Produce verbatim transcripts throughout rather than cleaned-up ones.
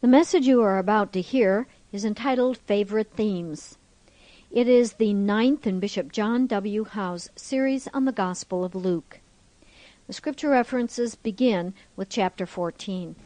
The message you are about to hear is entitled Favorite Themes. It is the ninth in Bishop John W. Howe's series on the Gospel of Luke. The scripture references begin with chapter fourteen.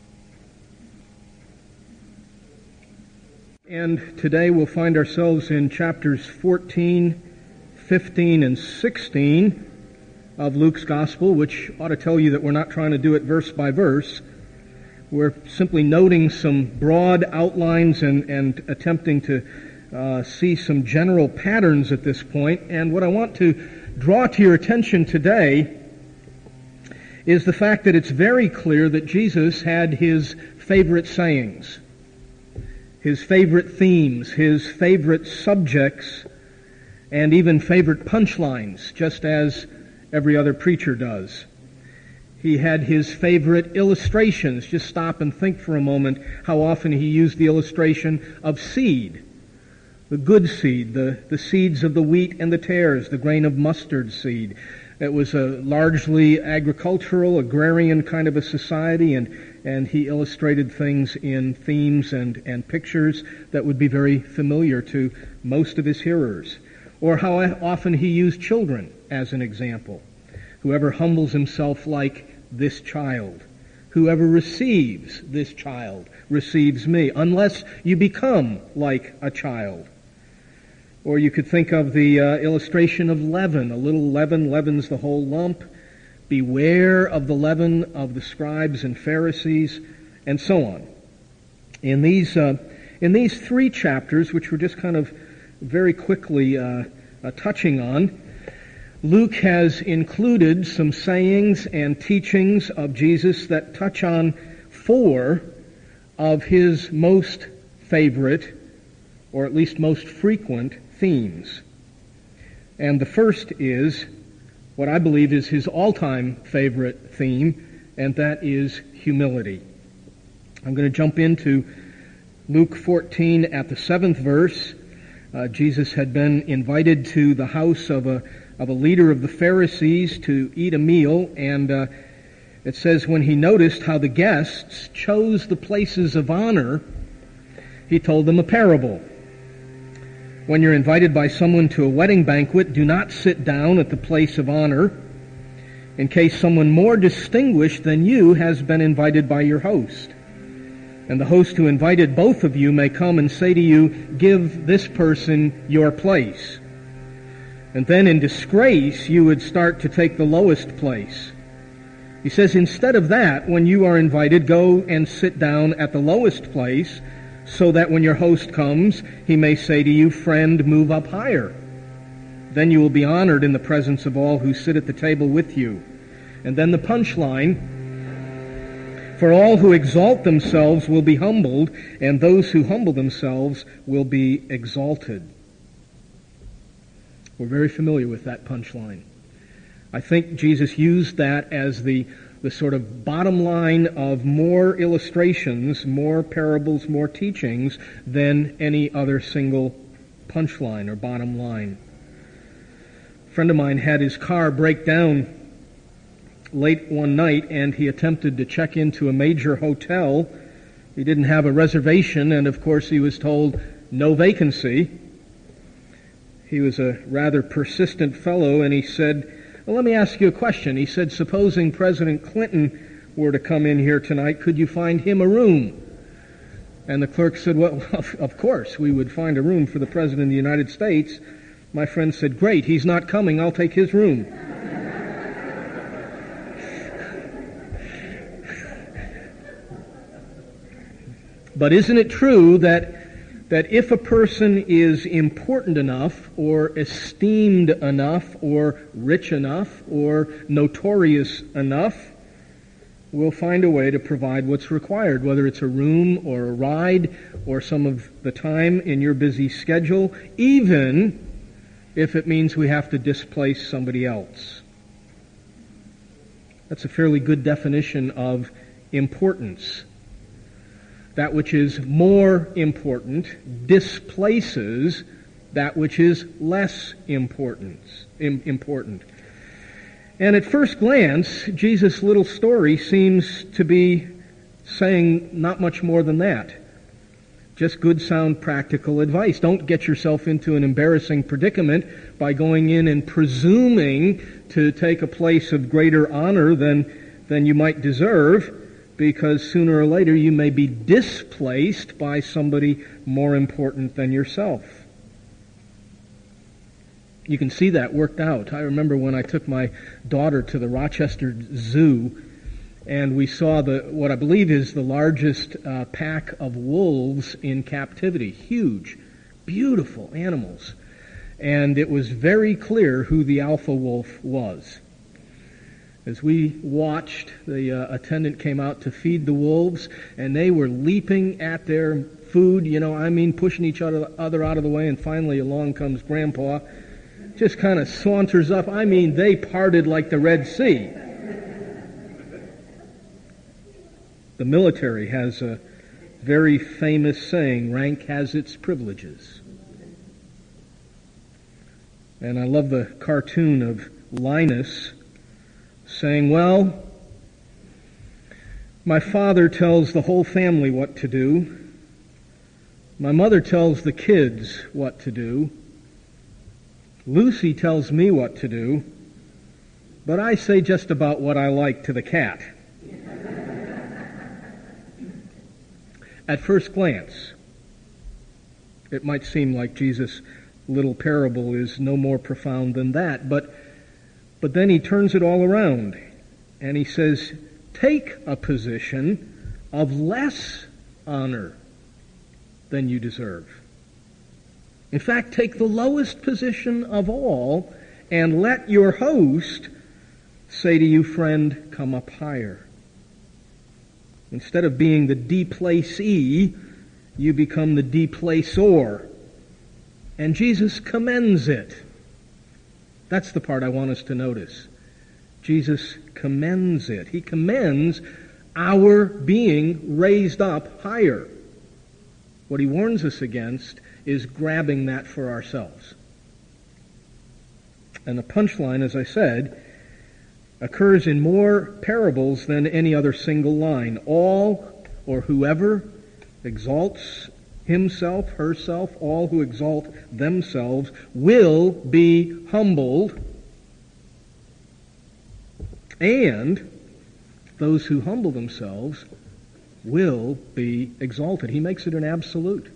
And today we'll find ourselves in chapters fourteen, fifteen, and sixteen of Luke's Gospel, which ought to tell you that we're not trying to do it verse by verse. We're simply noting some broad outlines and, and attempting to uh, see some general patterns at this point. And what I want to draw to your attention today is the fact that it's very clear that Jesus had his favorite sayings, his favorite themes, his favorite subjects, and even favorite punchlines, just as every other preacher does. He had his favorite illustrations. Just stop and think for a moment how often he used the illustration of seed. The good seed, the, the seeds of the wheat and the tares, the grain of mustard seed. It was a largely agricultural, agrarian kind of a society, and, and he illustrated things in themes and, and pictures that would be very familiar to most of his hearers. Or how often he used children as an example. Whoever humbles himself like this child, whoever receives this child, receives me, unless you become like a child. Or you could think of the uh, illustration of leaven. A little leaven leavens the whole lump. Beware of the leaven of the scribes and Pharisees, and so on. In these uh, in these three chapters, which we're just kind of very quickly uh, uh, touching on, Luke has included some sayings and teachings of Jesus that touch on four of his most favorite, or at least most frequent, themes. And the first is what I believe is his all-time favorite theme, and that is humility. I'm going to jump into Luke fourteen at the seventh verse. Uh, Jesus had been invited to the house of a of a leader of the Pharisees to eat a meal, and uh, it says when he noticed how the guests chose the places of honor, he told them a parable. When you're invited by someone to a wedding banquet, do not sit down at the place of honor, in case someone more distinguished than you has been invited by your host. And the host who invited both of you may come and say to you, give this person your place. And then in disgrace, you would start to take the lowest place. He says, instead of that, when you are invited, go and sit down at the lowest place, so that when your host comes, he may say to you, friend, move up higher. Then you will be honored in the presence of all who sit at the table with you. And then the punchline, for all who exalt themselves will be humbled, and those who humble themselves will be exalted. We're very familiar with that punchline. I think Jesus used that as the, the sort of bottom line of more illustrations, more parables, more teachings than any other single punchline or bottom line. A friend of mine had his car break down late one night, and he attempted to check into a major hotel. He didn't have a reservation, and of course he was told no vacancy. He was a rather persistent fellow, and he said, well, let me ask you a question. He said, supposing President Clinton were to come in here tonight, could you find him a room? And the clerk said, well, of course, we would find a room for the President of the United States. My friend said, great, he's not coming, I'll take his room. But isn't it true that that if a person is important enough or esteemed enough or rich enough or notorious enough, we'll find a way to provide what's required, whether it's a room or a ride or some of the time in your busy schedule, even if it means we have to displace somebody else. That's a fairly good definition of importance. That which is more important displaces that which is less important. important. And at first glance, Jesus' little story seems to be saying not much more than that. Just good, sound, practical advice. Don't get yourself into an embarrassing predicament by going in and presuming to take a place of greater honor than, than you might deserve, because sooner or later you may be displaced by somebody more important than yourself. You can see that worked out. I remember when I took my daughter to the Rochester Zoo, and we saw the what I believe is the largest uh, pack of wolves in captivity. Huge, beautiful animals. And it was very clear who the alpha wolf was. As we watched, the uh, attendant came out to feed the wolves, and they were leaping at their food, you know, I mean, pushing each other, other out of the way, and finally along comes Grandpa, just kind of saunters up. I mean, they parted like the Red Sea. The military has a very famous saying, rank has its privileges. And I love the cartoon of Linus saying, well, my father tells the whole family what to do. My mother tells the kids what to do. Lucy tells me what to do. But I say just about what I like to the cat. At first glance, it might seem like Jesus' little parable is no more profound than that, but but then he turns it all around, and he says, take a position of less honor than you deserve. In fact, take the lowest position of all, and let your host say to you, friend, come up higher. Instead of being the deplacee, you become the deplacor. And Jesus commends it. That's the part I want us to notice. Jesus commends it. He commends our being raised up higher. What he warns us against is grabbing that for ourselves. And the punchline, as I said, occurs in more parables than any other single line. All or whoever exalts himself, herself, all who exalt themselves will be humbled, and those who humble themselves will be exalted. He makes it an absolute.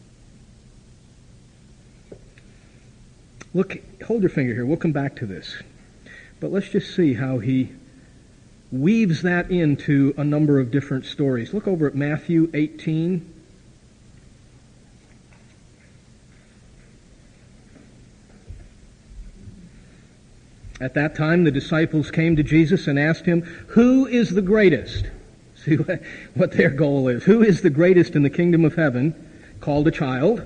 Look, hold your finger here. We'll come back to this. But let's just see how he weaves that into a number of different stories. Look over at Matthew eighteen. At that time, the disciples came to Jesus and asked him, who is the greatest? See what their goal is. Who is the greatest in the kingdom of heaven? Called a child.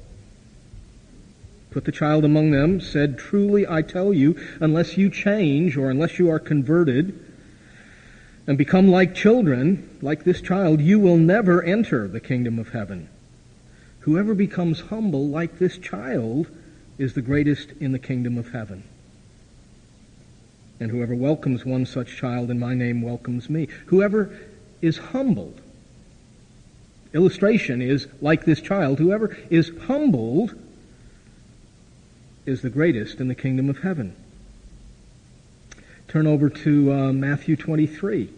Put the child among them, said, truly I tell you, unless you change or unless you are converted and become like children, like this child, you will never enter the kingdom of heaven. Whoever becomes humble like this child is the greatest in the kingdom of heaven. And whoever welcomes one such child in my name welcomes me. Whoever is humbled, illustration is like this child, whoever is humbled is the greatest in the kingdom of heaven. Turn over to uh, Matthew twenty-three.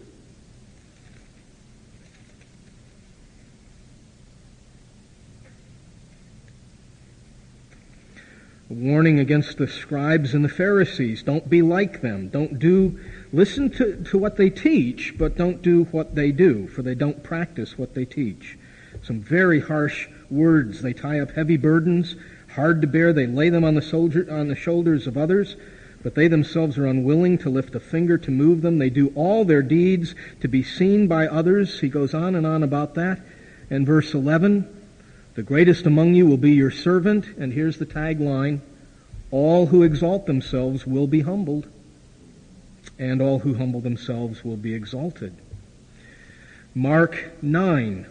A warning against the scribes and the Pharisees. Don't be like them. Don't do, listen to, to what they teach, but don't do what they do, for they don't practice what they teach. Some very harsh words. They tie up heavy burdens, hard to bear. They lay them on the soldier, on the shoulders of others, but they themselves are unwilling to lift a finger to move them. They do all their deeds to be seen by others. He goes on and on about that. And verse eleven, the greatest among you will be your servant. And here's the tagline, all who exalt themselves will be humbled, and all who humble themselves will be exalted. Mark nine.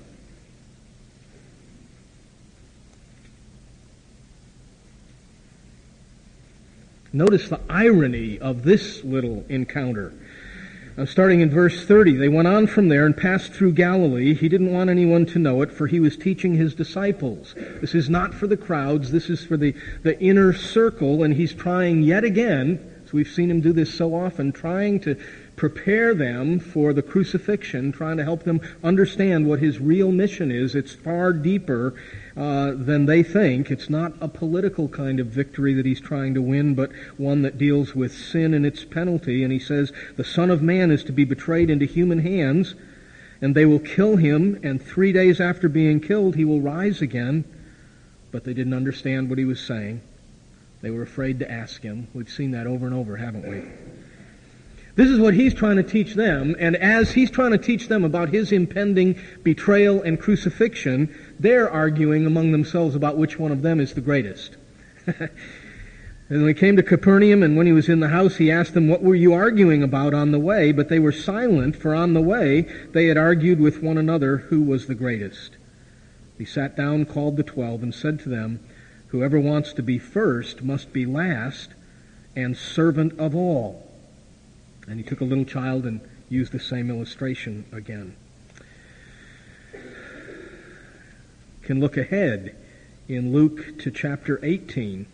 Notice the irony of this little encounter. Uh, starting in verse thirty, they went on from there and passed through Galilee. He didn't want anyone to know it, for he was teaching his disciples. This is not for the crowds. This is for the, the inner circle, and he's trying yet again, so we've seen him do this so often, trying to prepare them for the crucifixion, trying to help them understand what his real mission is. It's far deeper uh, than they think. It's not a political kind of victory that he's trying to win, but one that deals with sin and its penalty. And he says, the Son of Man is to be betrayed into human hands, and they will kill him, and three days after being killed, he will rise again. But they didn't understand what he was saying. They were afraid to ask him. We've seen that over and over, haven't we? This is what he's trying to teach them, and as he's trying to teach them about his impending betrayal and crucifixion, they're arguing among themselves about which one of them is the greatest. And when he came to Capernaum, and when he was in the house, he asked them, what were you arguing about on the way? But they were silent, for on the way they had argued with one another who was the greatest. He sat down, called the twelve, and said to them, whoever wants to be first must be last and servant of all. And he took a little child and used the same illustration again. You can look ahead in Luke to chapter eighteen.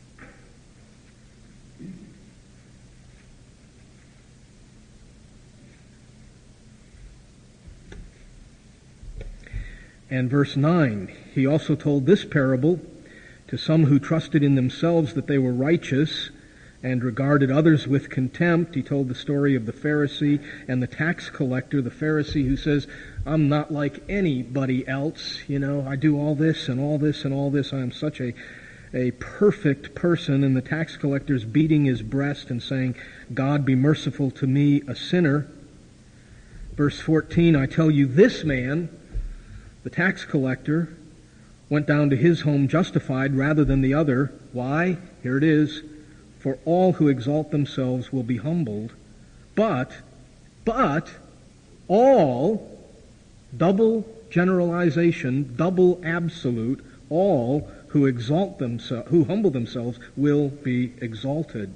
And verse nine, he also told this parable to some who trusted in themselves that they were righteous and regarded others with contempt. He told the story of the Pharisee and the tax collector, the Pharisee who says, I'm not like anybody else, you know, I do all this and all this and all this, I am such a, a perfect person, and the tax collector's beating his breast and saying, God be merciful to me, a sinner. Verse fourteen, I tell you, this man, the tax collector, went down to his home justified rather than the other. Why? Here it is. For all who exalt themselves will be humbled, but, but, all, double generalization, double absolute, all who exalt themselves, who humble themselves will be exalted.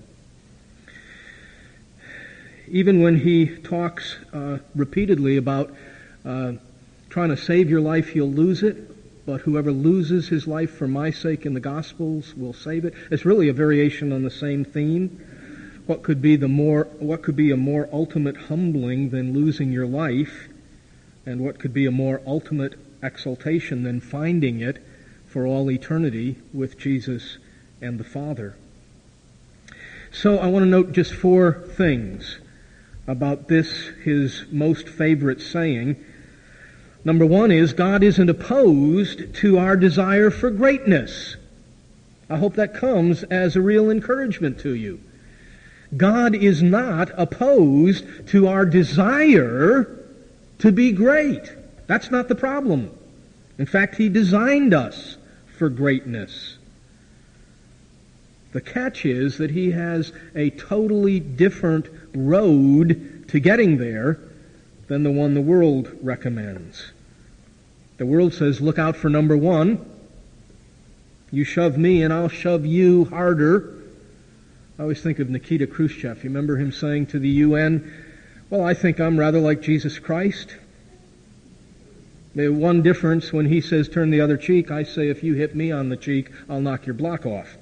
Even when he talks uh, repeatedly about uh, trying to save your life, you'll lose it. But whoever loses his life for my sake in the Gospels will save it. It's really a variation on the same theme. What could be the more, what could be a more ultimate humbling than losing your life? And what could be a more ultimate exaltation than finding it for all eternity with Jesus and the Father? So I want to note just four things about this, his most favorite saying. Number one is, God isn't opposed to our desire for greatness. I hope that comes as a real encouragement to you. God is not opposed to our desire to be great. That's not the problem. In fact, He designed us for greatness. The catch is that He has a totally different road to getting there than the one the world recommends. The world says, look out for number one. You shove me and I'll shove you harder. I always think of Nikita Khrushchev. You remember him saying to the U N, well, I think I'm rather like Jesus Christ. The one difference, when he says turn the other cheek, I say if you hit me on the cheek, I'll knock your block off.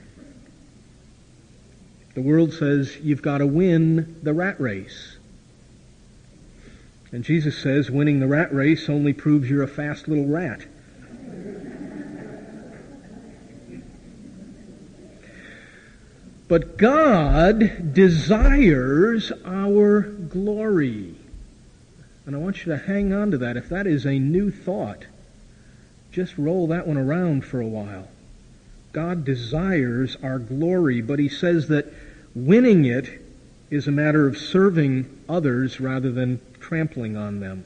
The world says you've got to win the rat race. And Jesus says winning the rat race only proves you're a fast little rat. But God desires our glory. And I want you to hang on to that. If that is a new thought, just roll that one around for a while. God desires our glory, but He says that winning it is a matter of serving others rather than trampling on them.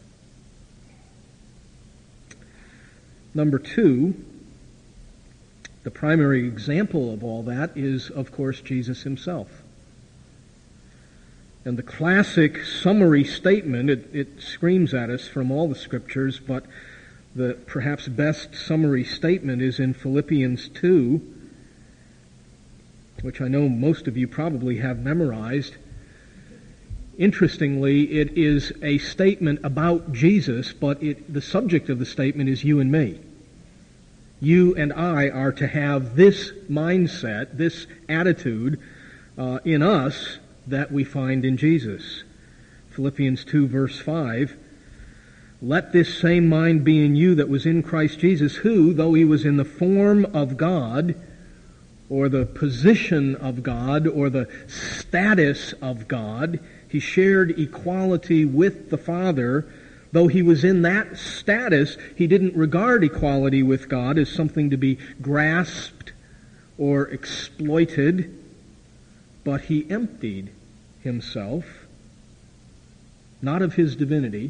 Number two, the primary example of all that is, of course, Jesus Himself. And the classic summary statement, it, it screams at us from all the Scriptures, but the perhaps best summary statement is in Philippians two, which I know most of you probably have memorized. Interestingly, it is a statement about Jesus, but it, the subject of the statement is you and me. You and I are to have this mindset, this attitude uh, in us that we find in Jesus. Philippians two, verse five, let this same mind be in you that was in Christ Jesus, who, though he was in the form of God, or the position of God, or the status of God, he shared equality with the Father. Though he was in that status, he didn't regard equality with God as something to be grasped or exploited, but he emptied himself, not of his divinity,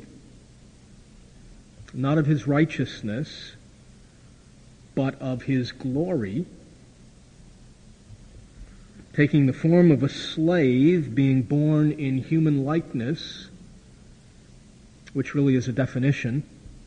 not of his righteousness, but of his glory, taking the form of a slave, being born in human likeness, which really is a definition.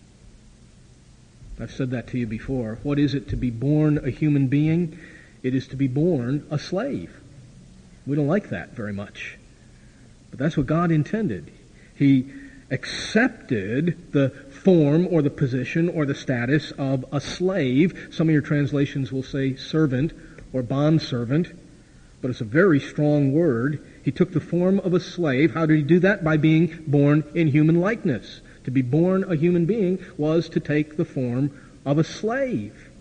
I've said that to you before. What is it to be born a human being? It is to be born a slave. We don't like that very much. But that's what God intended. He accepted the form or the position or the status of a slave. Some of your translations will say servant or bondservant, but it's a very strong word. He took the form of a slave. How did he do that? By being born in human likeness. To be born a human being was to take the form of a slave.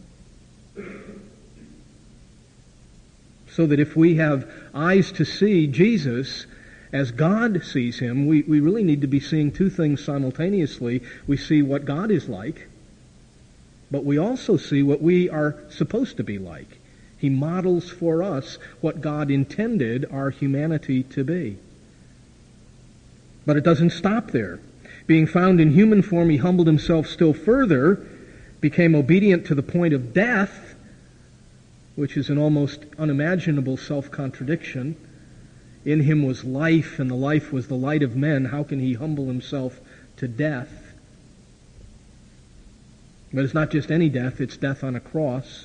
So that if we have eyes to see Jesus as God sees him, we, we really need to be seeing two things simultaneously. We see what God is like, but we also see what we are supposed to be like. He models for us what God intended our humanity to be. But it doesn't stop there. Being found in human form, he humbled himself still further, became obedient to the point of death, which is an almost unimaginable self-contradiction. In him was life, and the life was the light of men. How can he humble himself to death? But it's not just any death, it's death on a cross,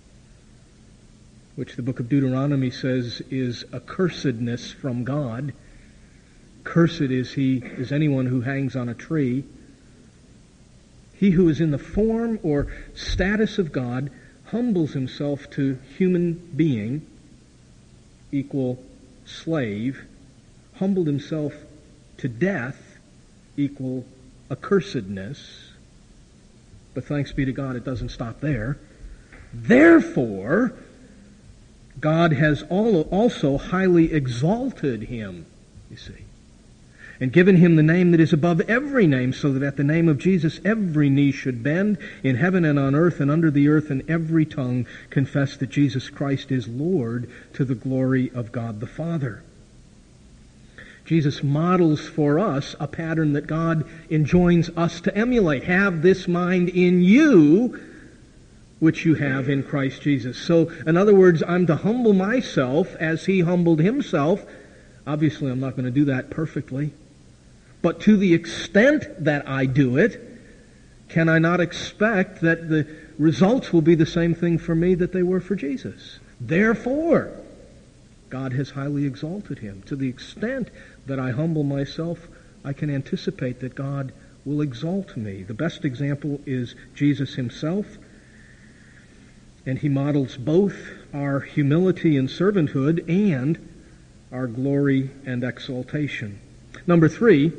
which the book of Deuteronomy says is accursedness from God. Cursed is he, is anyone who hangs on a tree. He who is in the form or status of God humbles himself to human being, equal slave, humbled himself to death, equal accursedness. But thanks be to God, it doesn't stop there. Therefore, God has also highly exalted him, you see, and given him the name that is above every name, so that at the name of Jesus every knee should bend in heaven and on earth and under the earth, and every tongue confess that Jesus Christ is Lord, to the glory of God the Father. Jesus models for us a pattern that God enjoins us to emulate. Have this mind in you, which you have in Christ Jesus. So, in other words, I'm to humble myself as he humbled himself. Obviously, I'm not going to do that perfectly. But to the extent that I do it, can I not expect that the results will be the same thing for me that they were for Jesus? Therefore, God has highly exalted him. To the extent that I humble myself, I can anticipate that God will exalt me. The best example is Jesus himself. And he models both our humility and servanthood and our glory and exaltation. Number three,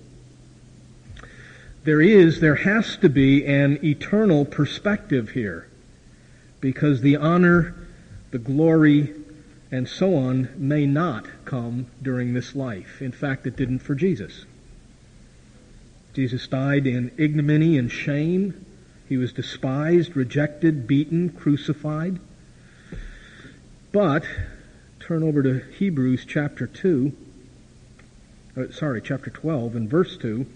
there is, there has to be an eternal perspective here, because the honor, the glory, and so on may not come during this life. In fact, it didn't for Jesus. Jesus died in ignominy and shame. He was despised, rejected, beaten, crucified. But, turn over to Hebrews chapter two, uh, sorry, chapter twelve and verse two.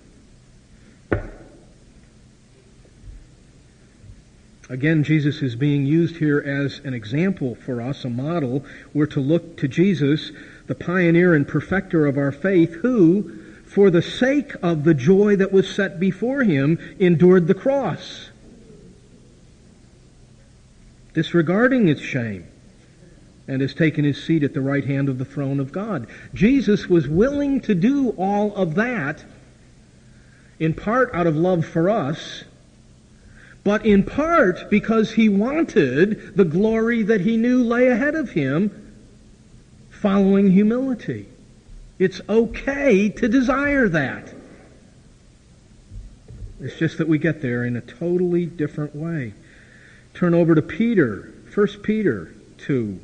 Again, Jesus is being used here as an example for us, a model. We're to look to Jesus, the pioneer and perfecter of our faith, who, for the sake of the joy that was set before him, endured the cross, disregarding its shame, and has taken his seat at the right hand of the throne of God. Jesus was willing to do all of that, in part out of love for us, but in part because he wanted the glory that he knew lay ahead of him, following humility. It's okay to desire that. It's just that we get there in a totally different way. Turn over to Peter, First Peter two.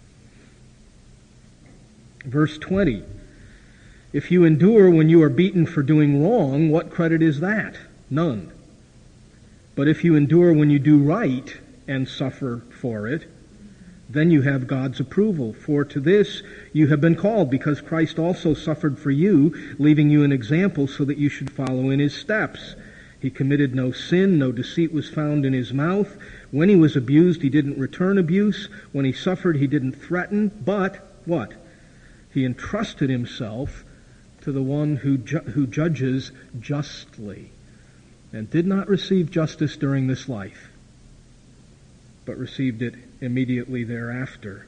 Verse twenty, if you endure when you are beaten for doing wrong, what credit is that? None. But if you endure when you do right and suffer for it, then you have God's approval. For to this you have been called, because Christ also suffered for you, leaving you an example so that you should follow in his steps. He committed no sin, no deceit was found in his mouth. When he was abused, he didn't return abuse. When he suffered, he didn't threaten, but what? He entrusted himself to the one who ju- who judges justly, and did not receive justice during this life, but received it immediately thereafter.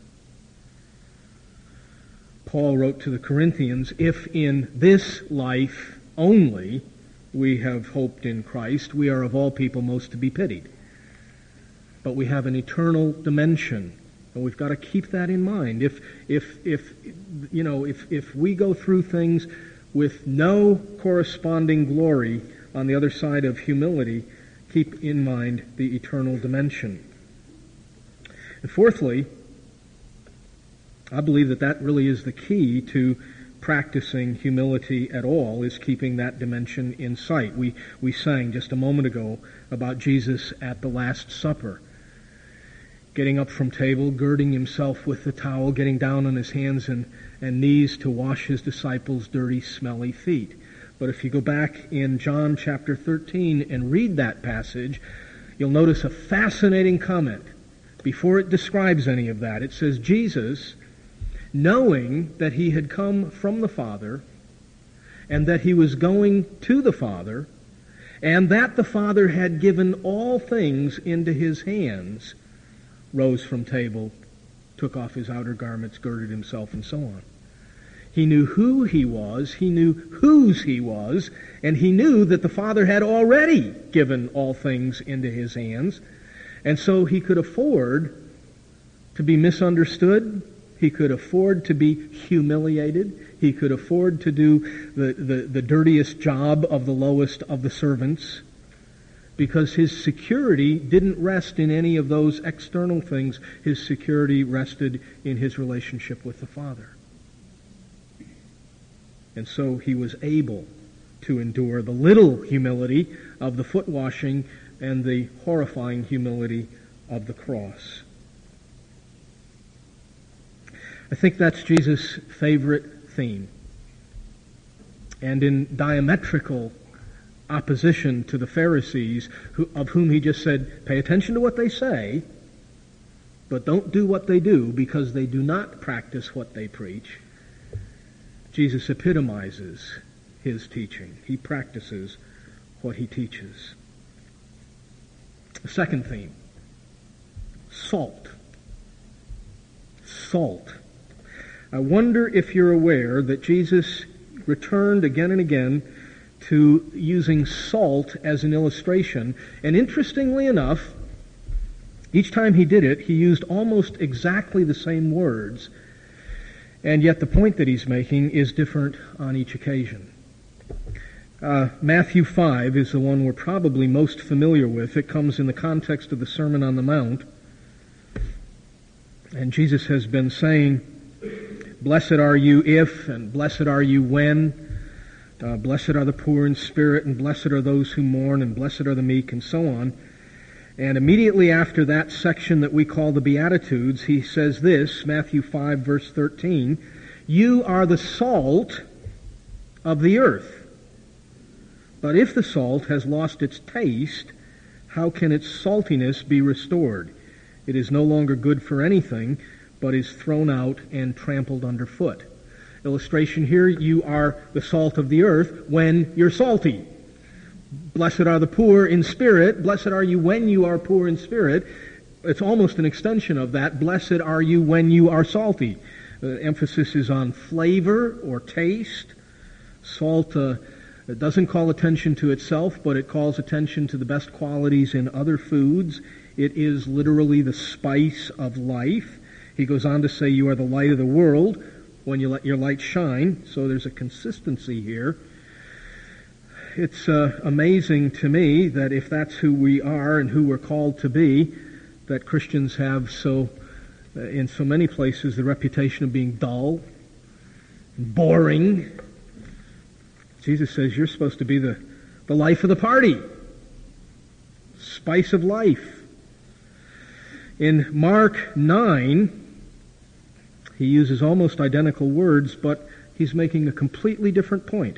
Paul wrote to the Corinthians, if in this life only we have hoped in Christ, we are of all people most to be pitied. But we have an eternal dimension. And we've got to keep that in mind. If, if, if, you know, if, if we go through things with no corresponding glory on the other side of humility, keep in mind the eternal dimension. And fourthly, I believe that that really is the key to practicing humility at all, is keeping that dimension in sight. We, we sang just a moment ago about Jesus at the Last Supper, getting up from table, girding himself with the towel, getting down on his hands and, and knees to wash his disciples' dirty, smelly feet. But if you go back in John chapter thirteen and read that passage, you'll notice a fascinating comment. Before it describes any of that, it says, Jesus, knowing that he had come from the Father, and that he was going to the Father, and that the Father had given all things into his hands, rose from table, took off his outer garments, girded himself, and so on. He knew who he was, he knew whose he was, and he knew that the Father had already given all things into his hands, and so he could afford to be misunderstood, he could afford to be humiliated, he could afford to do the, the, the dirtiest job of the lowest of the servants, because his security didn't rest in any of those external things. His security rested in his relationship with the Father. And so he was able to endure the little humility of the foot washing and the horrifying humility of the cross. I think that's Jesus' favorite theme. And in diametrical opposition to the Pharisees, who, of whom he just said, pay attention to what they say, but don't do what they do, because they do not practice what they preach, Jesus epitomizes his teaching. He practices what he teaches. The second theme, salt. Salt. I wonder if you're aware that Jesus returned again and again to using salt as an illustration. And interestingly enough, each time he did it, he used almost exactly the same words. And yet the point that he's making is different on each occasion. Uh, Matthew five is the one we're probably most familiar with. It comes in the context of the Sermon on the Mount. And Jesus has been saying, blessed are you if, and blessed are you when, Uh, blessed are the poor in spirit, and blessed are those who mourn, and blessed are the meek, and so on. And immediately after that section that we call the Beatitudes, he says this, Matthew five, verse thirteen, you are the salt of the earth. But if the salt has lost its taste, how can its saltiness be restored? It is no longer good for anything, but is thrown out and trampled underfoot. Illustration here, you are the salt of the earth when you're salty. Blessed are the poor in spirit. Blessed are you when you are poor in spirit. it's almost an extension of that. Blessed are you when you are salty. The emphasis is on flavor or taste. Salt uh, it doesn't call attention to itself, but it calls attention to the best qualities in other foods. It is literally the spice of life. He goes on to say, you are the light of the world when you let your light shine. So there's a consistency here. It's uh, amazing to me that if that's who we are and who we're called to be, that Christians have so, uh, in so many places, the reputation of being dull, boring. Jesus says you're supposed to be the, the life of the party, spice of life. In Mark nine, he uses almost identical words, but he's making a completely different point.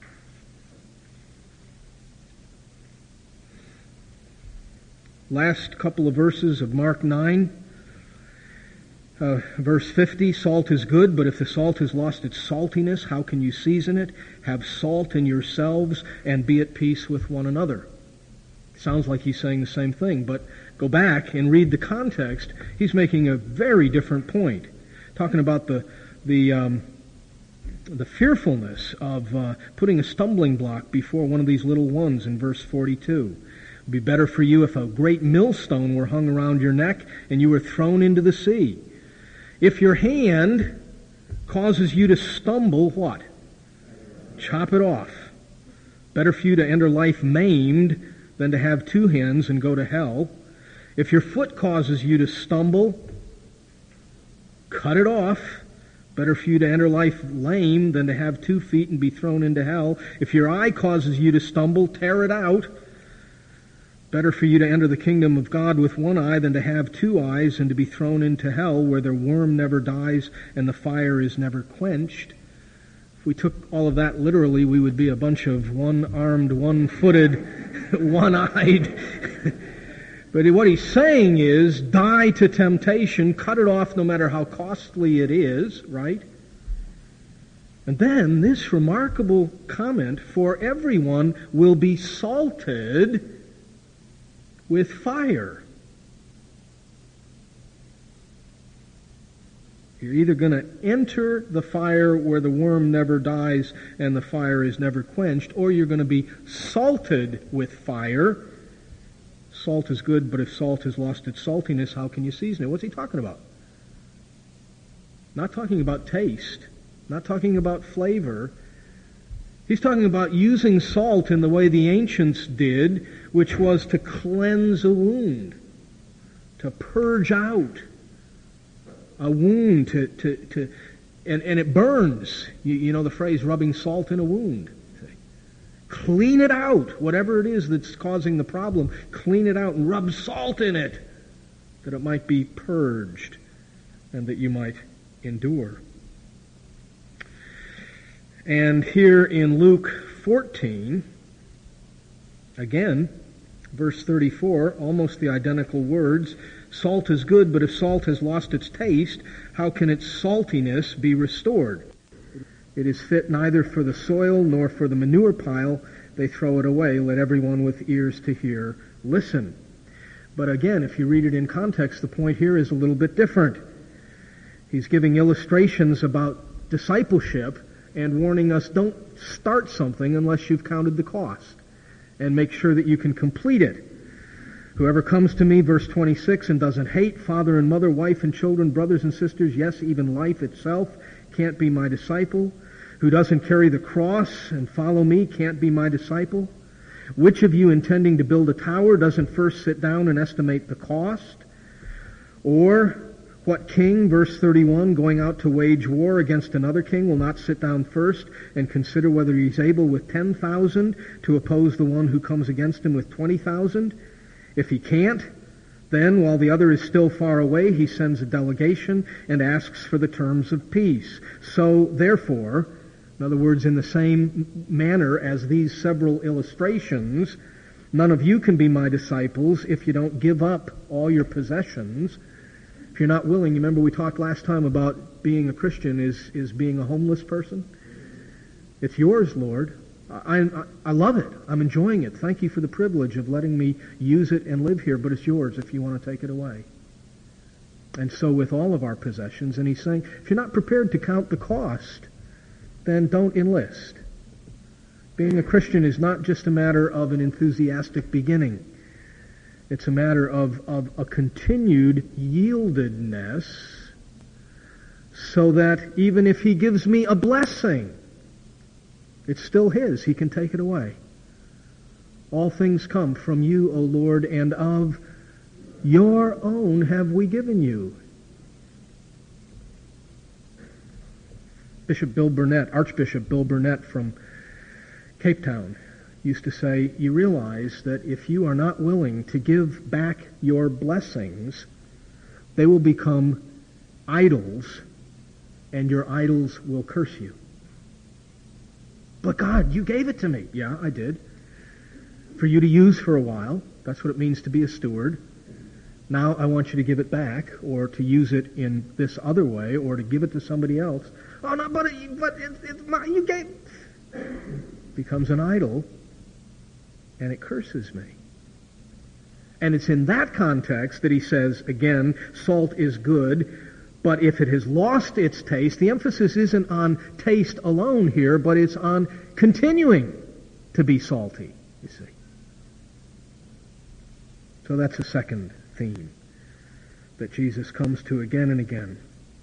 Last couple of verses of Mark nine. Uh, verse fifty, salt is good, but if the salt has lost its saltiness, how can you season it? Have salt in yourselves and be at peace with one another. Sounds like he's saying the same thing, but go back and read the context. He's making a very different point. Talking about the the um, the fearfulness of uh, putting a stumbling block before one of these little ones in verse forty-two. It would be better for you if a great millstone were hung around your neck and you were thrown into the sea. If your hand causes you to stumble, what? Chop it off. Better for you to enter life maimed than to have two hands and go to hell. If your foot causes you to stumble, cut it off. Better for you to enter life lame than to have two feet and be thrown into hell. If your eye causes you to stumble, tear it out. Better for you to enter the kingdom of God with one eye than to have two eyes and to be thrown into hell where the worm never dies and the fire is never quenched. If we took all of that literally, we would be a bunch of one-armed, one-footed, one-eyed. But what he's saying is, die to temptation, cut it off no matter how costly it is, right? And then this remarkable comment, for everyone will be salted with fire. You're either going to enter the fire where the worm never dies and the fire is never quenched, or you're going to be salted with fire. Salt is good, but if salt has lost its saltiness, how can you season it? What's he talking about? Not talking about taste, not talking about flavor. He's talking about using salt in the way the ancients did, which was to cleanse a wound, to purge out a wound, to, to, to and, and it burns. You, you know the phrase, rubbing salt in a wound. Clean it out, whatever it is that's causing the problem, clean it out and rub salt in it, that it might be purged and that you might endure. And here in Luke fourteen, again, verse thirty-four, almost the identical words. Salt is good, but if salt has lost its taste, how can its saltiness be restored? It is fit neither for the soil nor for the manure pile. They throw it away. Let everyone with ears to hear listen. But again, if you read it in context, the point here is a little bit different. He's giving illustrations about discipleship and warning us, don't start something unless you've counted the cost, and make sure that you can complete it. Whoever comes to me, verse twenty-six, and doesn't hate father and mother, wife and children, brothers and sisters, yes, even life itself, can't be my disciple. Who doesn't carry the cross and follow me can't be my disciple. Which of you intending to build a tower doesn't first sit down and estimate the cost? Or what king, verse thirty-one, going out to wage war against another king will not sit down first and consider whether he's able with ten thousand to oppose the one who comes against him with twenty thousand? If he can't, then while the other is still far away, he sends a delegation and asks for the terms of peace. So, therefore, in other words, in the same manner as these several illustrations, none of you can be my disciples if you don't give up all your possessions. If you're not willing, you remember we talked last time about being a Christian is, is being a homeless person? It's yours, Lord. I, I, I love it. I'm enjoying it. Thank you for the privilege of letting me use it and live here, but it's yours if you want to take it away. And so with all of our possessions, and he's saying, if you're not prepared to count the cost, then don't enlist. Being a Christian is not just a matter of an enthusiastic beginning. It's a matter of, of a continued yieldedness, so that even if he gives me a blessing, it's still his. He can take it away. All things come from you, O Lord, and of your own have we given you. Bishop Bill Burnett, Archbishop Bill Burnett from Cape Town, used to say, you realize that if you are not willing to give back your blessings, they will become idols, and your idols will curse you. But God, you gave it to me. Yeah, I did. For you to use for a while. That's what it means to be a steward. Now I want you to give it back, or to use it in this other way, or to give it to somebody else. Oh, no, but, it, but it, it's my, you gave... becomes an idol, and it curses me. And it's in that context that he says, again, salt is good, but if it has lost its taste, the emphasis isn't on taste alone here, but it's on continuing to be salty, you see. So that's a second theme that Jesus comes to again and again.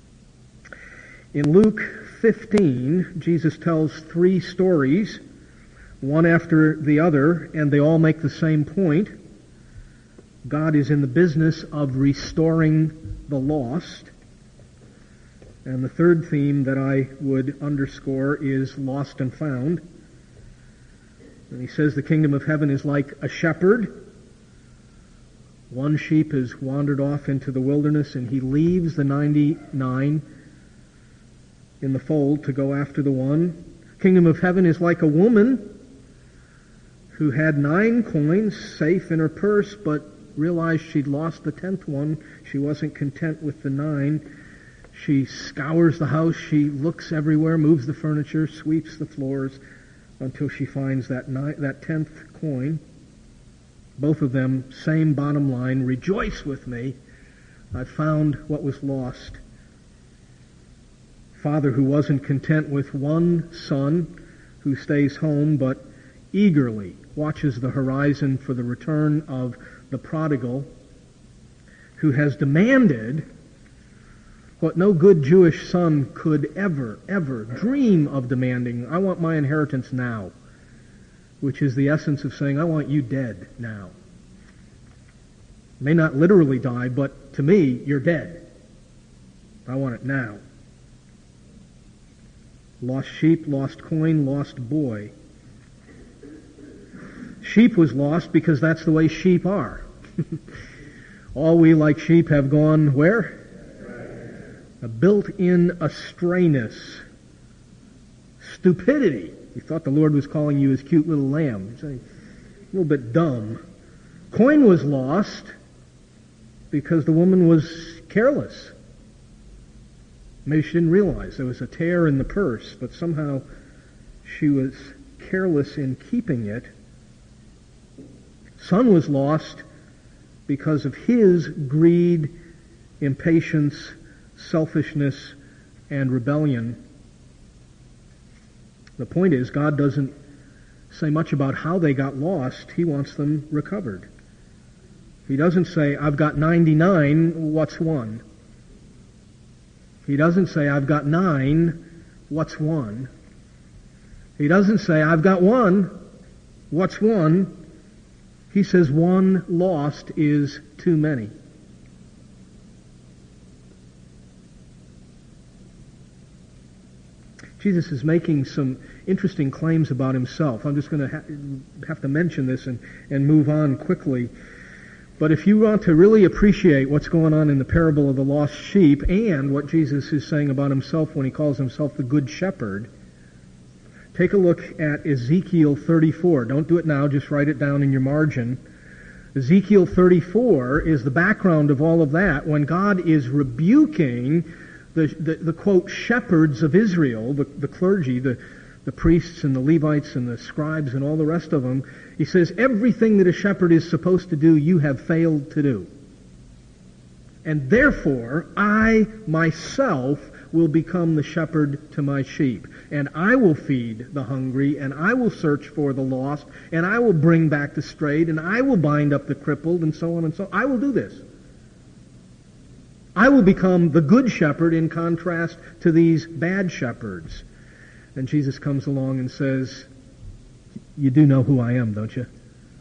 In Luke fifteen, Jesus tells three stories, one after the other, and they all make the same point. God is in the business of restoring the lost. And the third theme that I would underscore is lost and found. And he says the kingdom of heaven is like a shepherd. One sheep has wandered off into the wilderness, and he leaves the ninety-nine in the fold to go after the one. Kingdom of heaven is like a woman who had nine coins safe in her purse, but realized she'd lost the tenth one. She wasn't content with the nine. She scours the house, she looks everywhere, moves the furniture, sweeps the floors, until she finds that ni- that tenth coin. Both of them, same bottom line, rejoice with me, I found what was lost. Father who wasn't content with one son who stays home, but eagerly watches the horizon for the return of the prodigal, who has demanded what no good Jewish son could ever, ever dream of demanding. I want my inheritance now, which is the essence of saying, I want you dead now. May not literally die, but to me, you're dead. I want it now. Lost sheep, lost coin, lost boy. Sheep was lost because that's the way sheep are. All we like sheep have gone where? A built-in astrayness. Stupidity. You thought the Lord was calling you his cute little lamb. He's a little bit dumb. Coin was lost because the woman was careless. Maybe she didn't realize there was a tear in the purse, but somehow she was careless in keeping it. Son was lost because of his greed, impatience, selfishness, and rebellion. The point is, God doesn't say much about how they got lost. He wants them recovered. He doesn't say, I've got ninety-nine, what's one? He doesn't say, I've got nine, what's one? He doesn't say, I've got one, what's one? He says, one lost is too many. Jesus is making some interesting claims about himself. I'm just going to ha- have to mention this and, and move on quickly. But if you want to really appreciate what's going on in the parable of the lost sheep and what Jesus is saying about himself when he calls himself the Good Shepherd, take a look at Ezekiel thirty-four. Don't do it now, just write it down in your margin. Ezekiel thirty-four is the background of all of that when God is rebuking the, the, the quote, shepherds of Israel, the, the clergy, the, the priests and the Levites and the scribes and all the rest of them. He says, everything that a shepherd is supposed to do, you have failed to do. And therefore, I myself will become the shepherd to my sheep. And I will feed the hungry, and I will search for the lost, and I will bring back the strayed, and I will bind up the crippled, and so on and so on. I will do this. I will become the good shepherd in contrast to these bad shepherds. And Jesus comes along and says, you do know who I am, don't you?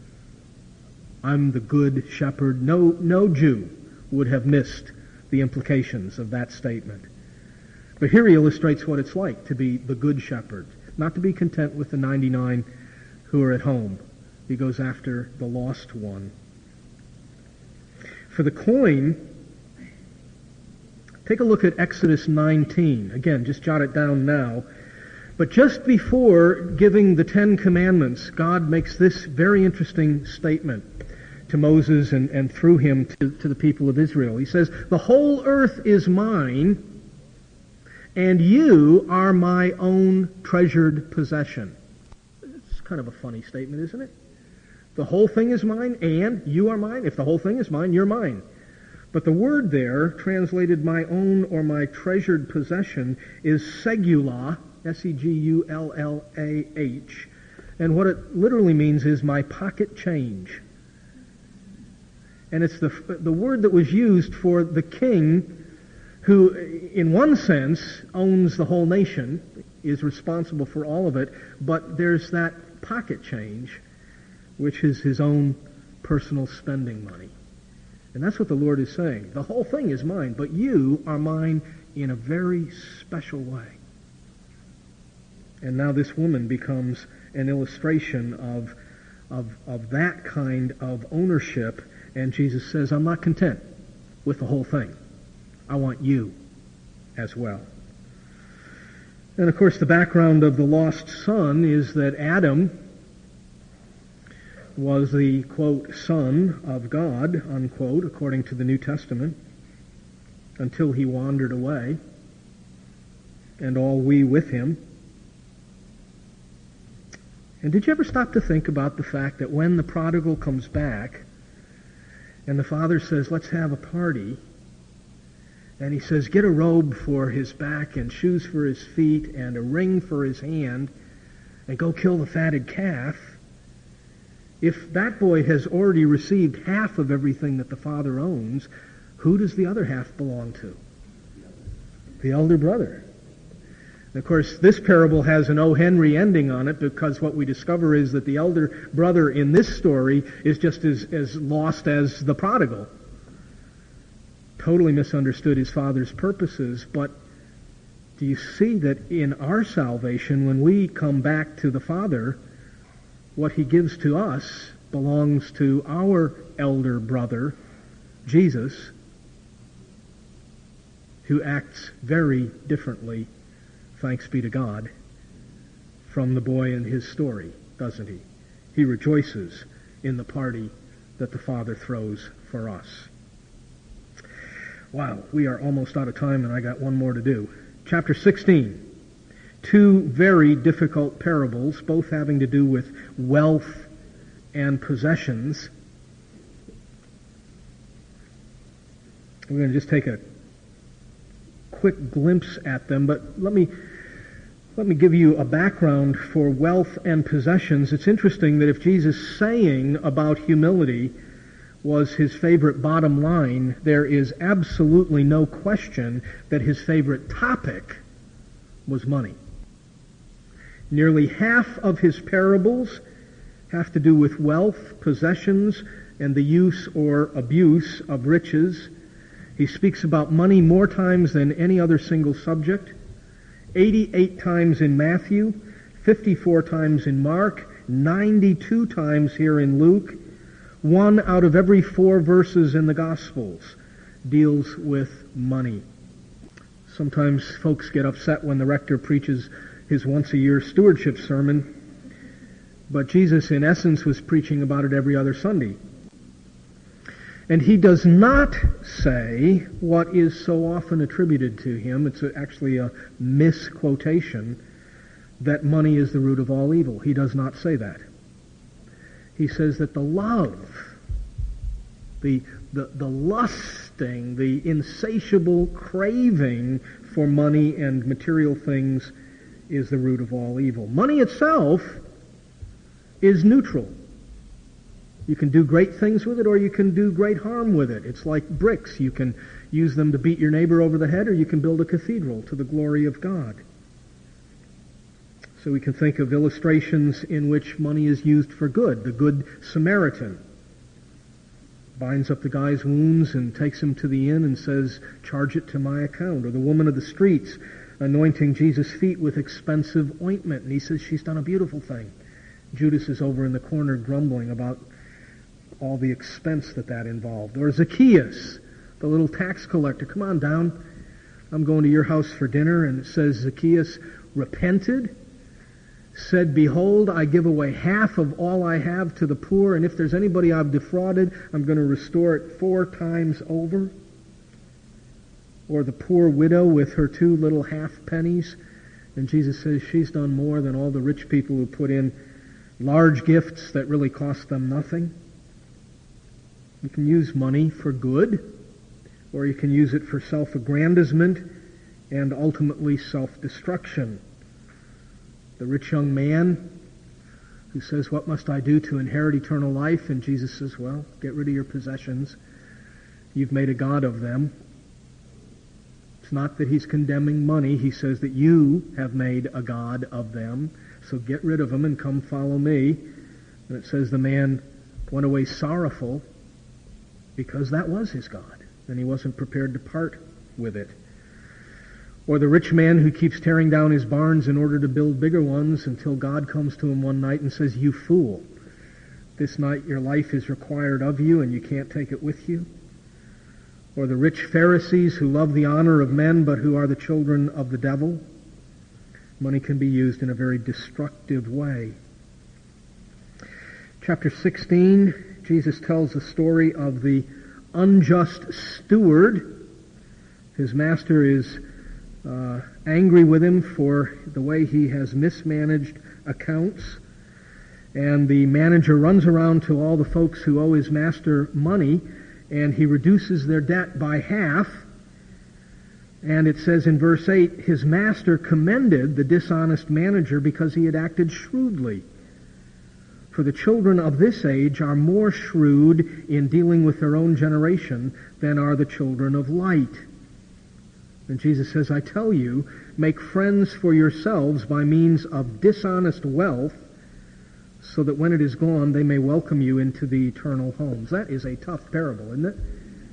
I'm the good shepherd. No, no Jew would have missed the implications of that statement. But here he illustrates what it's like to be the good shepherd, not to be content with the ninety-nine who are at home. He goes after the lost one. For the coin, take a look at Exodus nineteen. Again, just jot it down now. But just before giving the Ten Commandments, God makes this very interesting statement to Moses and, and through him to, to the people of Israel. He says, the whole earth is mine, and you are my own treasured possession. It's kind of a funny statement, isn't it? The whole thing is mine, and you are mine. If the whole thing is mine, you're mine. But the word there, translated my own or my treasured possession, is segula, S E G U L L A H. And what it literally means is my pocket change. And it's the, the word that was used for the king who, in one sense, owns the whole nation, is responsible for all of it, but there's that pocket change, which is his own personal spending money. And that's what the Lord is saying. The whole thing is mine, but you are mine in a very special way. And now this woman becomes an illustration of, of, of that kind of ownership. And Jesus says, I'm not content with the whole thing. I want you as well. And of course, the background of the lost son is that Adam was the, quote, son of God, unquote, according to the New Testament, until he wandered away, and all we with him. And did you ever stop to think about the fact that when the prodigal comes back, and the father says, let's have a party, and he says, get a robe for his back, and shoes for his feet, and a ring for his hand, and go kill the fatted calf, if that boy has already received half of everything that the father owns, who does the other half belong to? The elder brother. And of course, this parable has an O. Henry ending on it, because what we discover is that the elder brother in this story is just as, as lost as the prodigal. Totally misunderstood his father's purposes, but do you see that in our salvation, when we come back to the Father, what he gives to us belongs to our elder brother, Jesus, who acts very differently, thanks be to God, from the boy in his story, doesn't he? He rejoices in the party that the Father throws for us. Wow, we are almost out of time, and I got one more to do. Chapter sixteen. Two very difficult parables, both having to do with wealth and possessions. We're going to just take a quick glimpse at them, but let me let me give you a background for wealth and possessions. It's interesting that if Jesus' saying about humility was his favorite bottom line, there is absolutely no question that his favorite topic was money. Nearly half of his parables have to do with wealth, possessions, and the use or abuse of riches. He speaks about money more times than any other single subject. eighty-eight times in Matthew, fifty-four times in Mark, ninety-two times here in Luke. One out of every four verses in the Gospels deals with money. Sometimes folks get upset when the rector preaches his once-a-year stewardship sermon, but Jesus, in essence, was preaching about it every other Sunday. And he does not say what is so often attributed to him. It's actually a misquotation, that money is the root of all evil. He does not say that. He says that the love, the, the, the lusting, the insatiable craving for money and material things is the root of all evil. Money itself is neutral. You can do great things with it, or you can do great harm with it. It's like bricks. You can use them to beat your neighbor over the head, or you can build a cathedral to the glory of God. So we can think of illustrations in which money is used for good. The Good Samaritan binds up the guy's wounds and takes him to the inn and says, charge it to my account. Or the woman of the streets anointing Jesus' feet with expensive ointment, and he says, she's done a beautiful thing. Judas is over in the corner grumbling about all the expense that that involved. Or Zacchaeus, the little tax collector, come on down, I'm going to your house for dinner. And it says Zacchaeus repented, said, behold, I give away half of all I have to the poor, and if there's anybody I've defrauded, I'm going to restore it four times over. Or the poor widow with her two little half pennies, and Jesus says she's done more than all the rich people who put in large gifts that really cost them nothing. You can use money for good, or you can use it for self-aggrandizement and ultimately self-destruction. The rich young man who says, what must I do to inherit eternal life? And Jesus says, well, get rid of your possessions. You've made a god of them. It's not that he's condemning money. He says that you have made a god of them. So get rid of them and come follow me. And it says the man went away sorrowful because that was his god, and he wasn't prepared to part with it. Or the rich man who keeps tearing down his barns in order to build bigger ones until God comes to him one night and says, you fool, this night your life is required of you and you can't take it with you. Or the rich Pharisees who love the honor of men but who are the children of the devil. Money can be used in a very destructive way. Chapter sixteen, Jesus tells the story of the unjust steward. His master is uh, angry with him for the way he has mismanaged accounts. And the manager runs around to all the folks who owe his master money, and he reduces their debt by half. And it says in verse eight, his master commended the dishonest manager because he had acted shrewdly. For the children of this age are more shrewd in dealing with their own generation than are the children of light. And Jesus says, I tell you, make friends for yourselves by means of dishonest wealth, so that when it is gone, they may welcome you into the eternal homes. That is a tough parable, isn't it?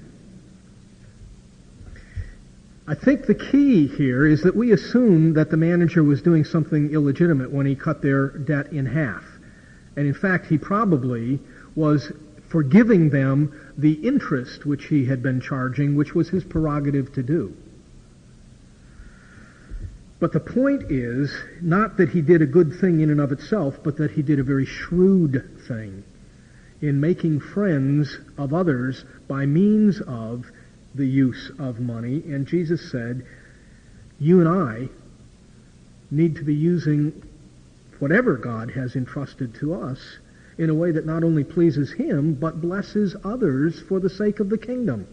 I think the key here is that we assume that the manager was doing something illegitimate when he cut their debt in half. And in fact, he probably was forgiving them the interest which he had been charging, which was his prerogative to do. But the point is not that he did a good thing in and of itself, but that he did a very shrewd thing in making friends of others by means of the use of money. And Jesus said, you and I need to be using whatever God has entrusted to us in a way that not only pleases him, but blesses others for the sake of the kingdom.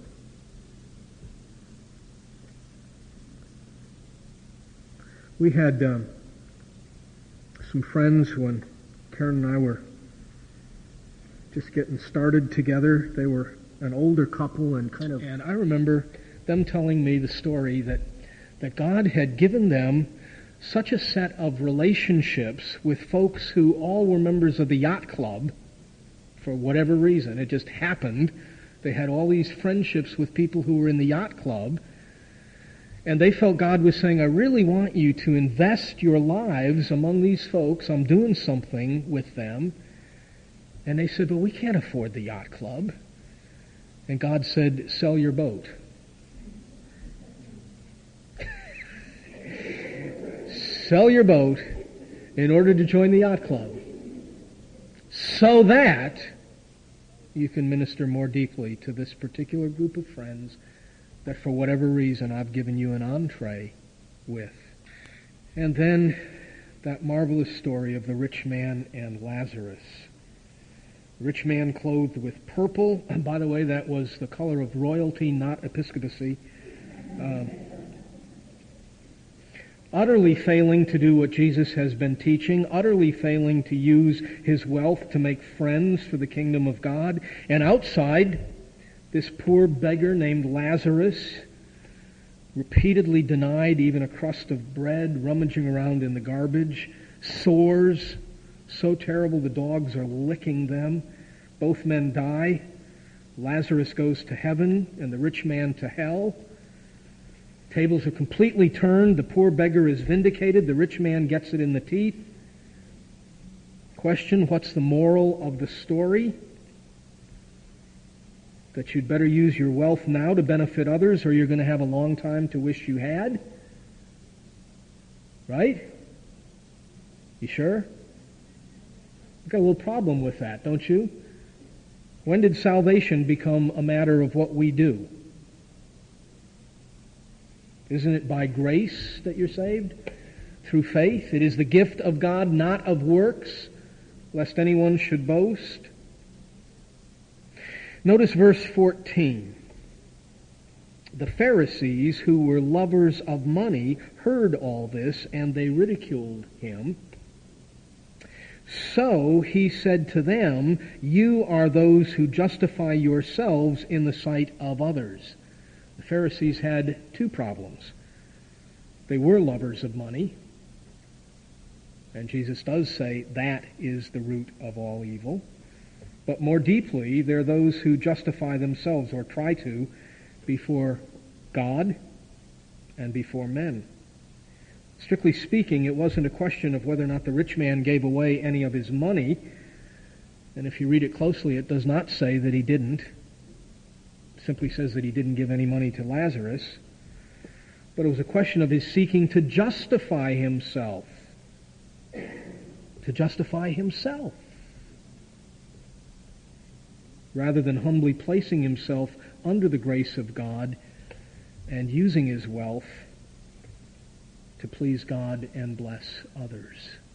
We had um, some friends when Karen and I were just getting started together. They were an older couple and kind of, and I remember them telling me the story that, that God had given them such a set of relationships with folks who all were members of the yacht club for whatever reason. It just happened. They had all these friendships with people who were in the yacht club, and they felt God was saying, I really want you to invest your lives among these folks. I'm doing something with them. And they said, well, we can't afford the yacht club. And God said, sell your boat. Sell your boat in order to join the yacht club, so that you can minister more deeply to this particular group of friends that for whatever reason I've given you an entree with. And then that marvelous story of the rich man and Lazarus. The rich man clothed with purple, and by the way, that was the color of royalty, not episcopacy, uh, utterly failing to do what Jesus has been teaching, utterly failing to use his wealth to make friends for the kingdom of God. And outside, this poor beggar named Lazarus, repeatedly denied even a crust of bread, rummaging around in the garbage, sores so terrible the dogs are licking them. Both men die. Lazarus goes to heaven and the rich man to hell. Tables are completely turned. The poor beggar is vindicated. The rich man gets it in the teeth. Question, what's the moral of the story? That you'd better use your wealth now to benefit others, or you're going to have a long time to wish you had? Right? You sure? You've got a little problem with that, don't you? When did salvation become a matter of what we do? Isn't it by grace that you're saved? Through faith. It is the gift of God, not of works, lest anyone should boast. Notice verse fourteen. The Pharisees, who were lovers of money, heard all this, and they ridiculed him. So he said to them, "You are those who justify yourselves in the sight of others." The Pharisees had two problems. They were lovers of money, and Jesus does say that is the root of all evil. But more deeply, they're those who justify themselves, or try to, before God and before men. Strictly speaking, it wasn't a question of whether or not the rich man gave away any of his money. And if you read it closely, it does not say that he didn't. It simply says that he didn't give any money to Lazarus. But it was a question of his seeking to justify himself. To justify himself. Rather than humbly placing himself under the grace of God and using his wealth to please God and bless others.